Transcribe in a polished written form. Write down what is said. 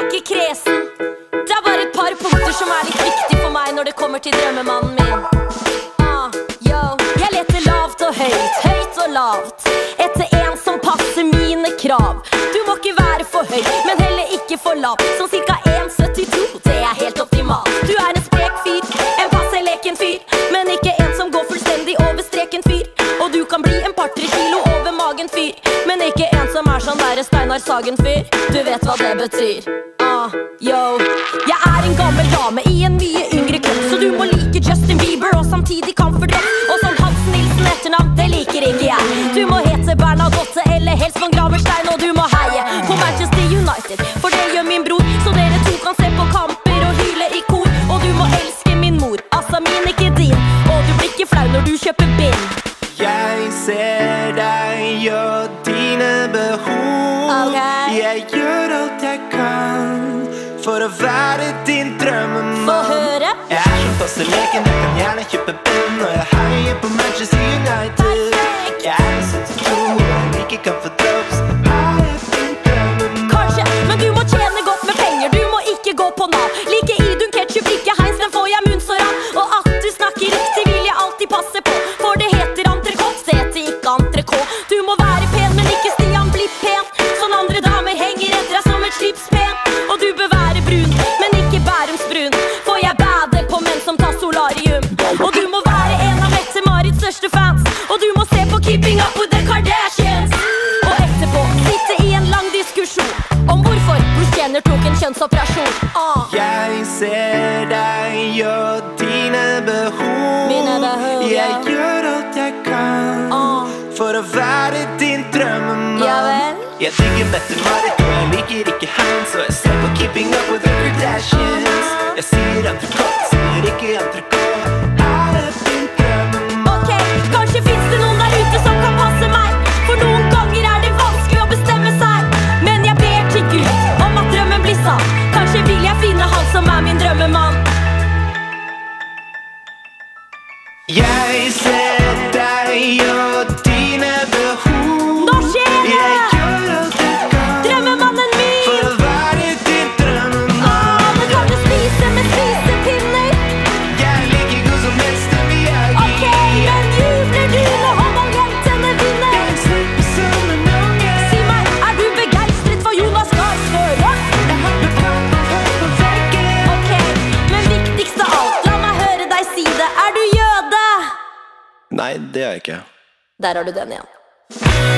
ikke kresen. Det bare et par punkter som litt viktig for meg når det kommer til drømmemannen min. Jeg leter lavt og høyt, høyt og lavt, etter en som passer mine krav. Du må ikke være for høy, men heller ikke for lav. Sånn cirka 1,72, det helt optimalt. Du en sprek fyr, en passe leken fyr, men ikke en som går fullstendig over streken fyr. Og du kan bli en par-tre kilo over magen fyr, men ikke en som sånn der Steinar Sagen fyr. Du vet hva det betyr. Jeg en gammel dame i en mye yngre kropp, så du må like Justin Bieber og samtidig Comfort Rock. Og sånn Hans Nilsen etternavn, det liker ikke jeg. Du må hete Bernadotte eller helst von Graverstein, og du må heie på Manchester United, for det gjør min bror. Så dere to kan se på kamper og hyle i kor. Og du må elske min mor, altså min, ikke din. Og du blir ikke flau når du kjøper bind. Jeg ser deg og dine behov. Jeg gjør alt jeg kan for å være din drømmemann. Få høre. Jeg som passer leken, jeg kan gjerne kjøpe bind, og jeg heier på Manchester United. Jeg 72 og jeg ikke kan få drops. Din drømmemann. Kanskje, men du må tjene godt med penger. Du må ikke gå på Nav. Like Idun ketchup, ikke Heinz, den får jeg munnsår av. Og at du snakker riktig vil jeg alltid passe på, for det heter entrecôte, det heter ikke entrecôte. Du må være pen, men ikke Stian bli pen. Sånn andre damer henger etter deg som et slipspen. Og du bør være brun, men ikke Bærumsbrun, for jeg bader på menn som tar solarium. Og du må være en av Mette-Marits største fans, og du må se på Keeping Up with the Kardashians. Og etterpå sitte i en lang diskusjon om hvorfor Bruce Jenner tok en kjønnsoperasjon. Jeg ser deg og dine behov. Jeg gjør alt jeg kan for å være din drømmemann. Jeg digger Mette-Marit og jeg liker ikke Heinz, og jeg ser på Keeping Up with the Kardashians. Jeg sier entrecôte, sier ikke entrecôte. Din drømmemann. Ok, kanskje finnes det noen der ute som kan passe meg, for noen ganger det vanskelig å bestemme seg. Men jeg ber til Gud om at drømmen blir sann. Kanskje vil jeg finne han som min drømmemann. Jeg ser deg og dine behov. Nå skjer det! Jeg gjør alt jeg kan Drømmemannen min! for å være din drømmemann. Men kan du spise med spisepinner? Jeg er like god som Mester Miyagi. Ok, men jubler du når håndballheltene vinner? Jeg slipper som en unge. Si meg, du begeistret for Jonas Garsføre? Jeg hopper på veggen. Ok, men viktigst av alt, la meg høre deg si det. Du jøde? Nei, det er jeg ikke. Der har du den igjen.